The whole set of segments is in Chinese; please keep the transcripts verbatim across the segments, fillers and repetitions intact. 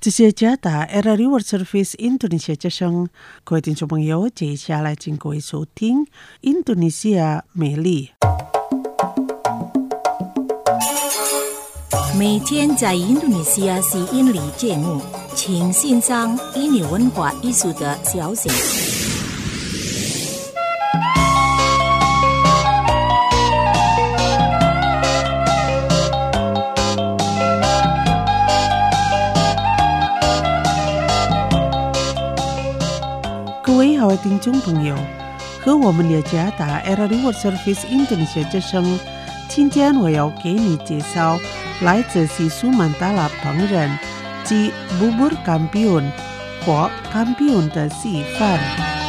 这些加达 Era Reward Service Indonesia 之声，各位听众朋友，接下来请各位收听印度尼西亚美丽。 每天在印度尼西亚吸引力节目，请欣赏印尼文化艺术的消息。 各位好，听众朋友，和我们的加达 Era Reward Service Indonesia 之声，今天我要给你介绍来自西苏曼达拉烹饪及 bubur kampiun 或 kampiun 的稀饭。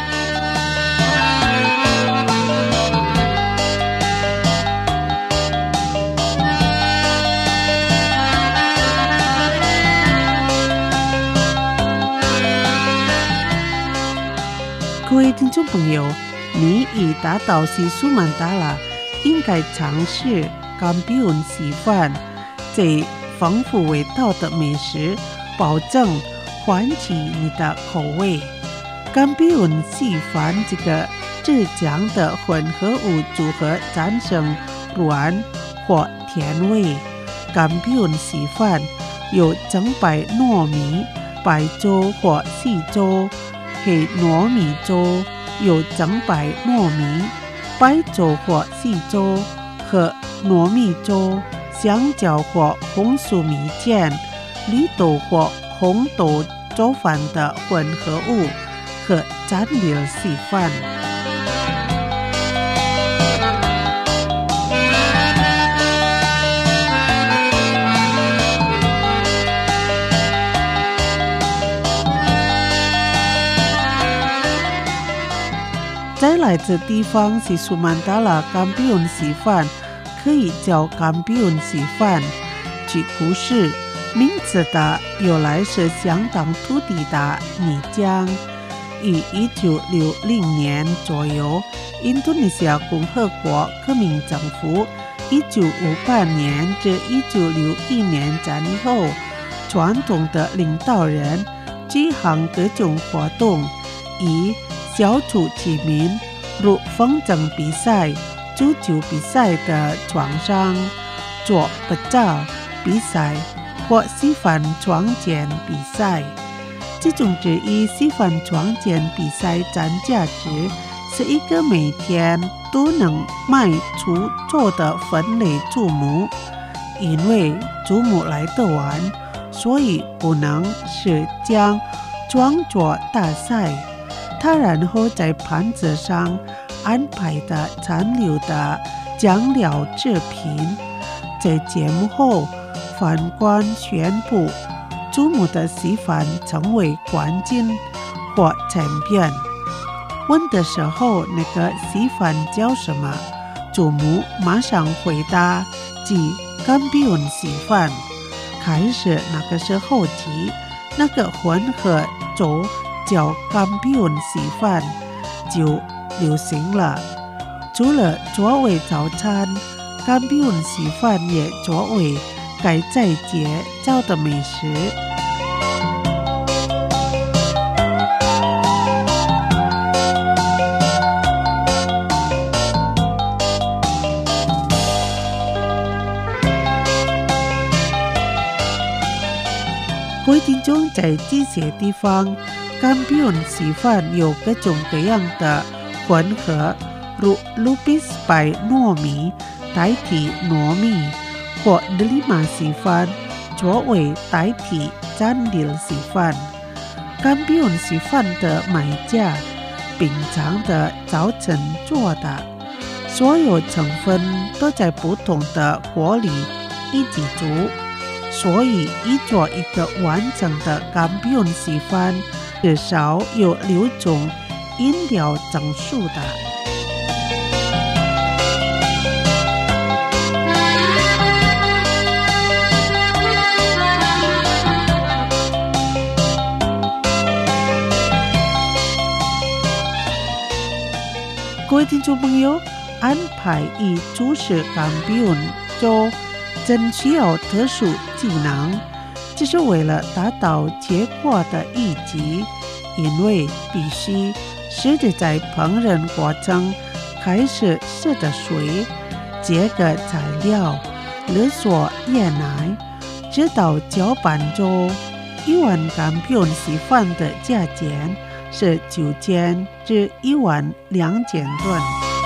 各位听众朋友，你已达到西苏曼达拉，应该尝试 kampiun 稀饭。这丰富味道的美食，保证唤起你的口味。kampiun 稀饭这个浙江的混合物组合产生软或甜味。kampiun 稀饭有整白糯米、白粥或细粥。黑糯米粥有整白糯米、白粥或细粥和糯米粥，香蕉或红薯米线、绿豆或红豆粥饭的混合物和蘸料稀饭。在来自地方西苏曼达拉 kampiun 稀饭可以叫 kampiun 稀饭。据故事，名字的由来是相当土地的泥浆。于一九六零年左右，印度尼西亚共和国革命政府一九五八年至一九六一年战后，传统的领导人举行各种活动，以消除饥民，如风筝比赛、足球比赛的创伤、做不照比赛或稀饭创建比赛。其中之一稀饭创建比赛占价值是一个每天都能卖出做的分类注目。因为注目来得晚，所以不能是将装作大赛。他然后在盘子上安排的残留的酱料制品。在节目后，饭官宣布注目的稀饭成为冠军或champion。问的时候那个稀饭叫什么，注目马上回答即 kampiun 稀饭。开始那个时候起，那个混合粥叫 kampiun 稀饭就流行了。除了作为早餐， kampiun 稀饭也作为该在节造的美食。各位听众，在这些地方kampiun 稀饭有各种各样的混合，如 lupis 白糯米代替糯米，或 delima 稀饭作为代替蘸料稀饭。kampiun 稀饭的买家平常的早晨做的，所有成分都在不同的锅里一起煮，所以一做一个完整的 kampiun 稀饭至少有六种饮料整数的。各位听众朋友，安排与主持 kampiun 粥真需要特殊技能。 这是为了达到结果的一级，因为必须使得在烹饪过程开始试的水、这个材料、勒索椰奶，直到搅拌中，一碗干标稀饭的价钱是九千至一万两千吨。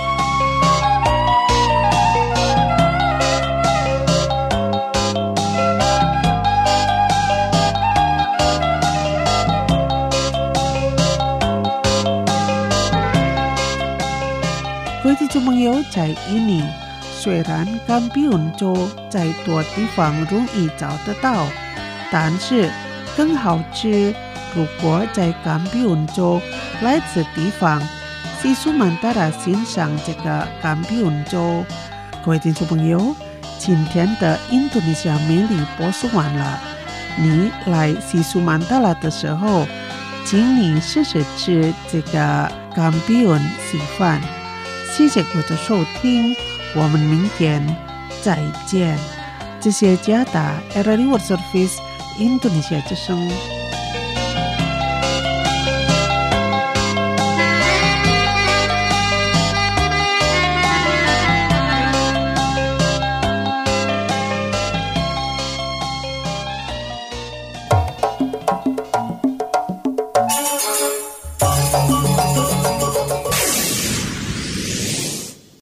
各位听众朋友，在印尼，虽然干标粥在多地方容易找得到，但是更好吃。如果在干标粥来自地方，是苏曼达拉欣赏这个干标粥。各位听众朋友，今天的印度尼西亚美丽播送完了。你来西苏曼达拉的时候，请你试试吃这个干标稀饭。谢谢各位的收听，我们明天再见。这是加达 R R I World Service 印度尼西亚之声。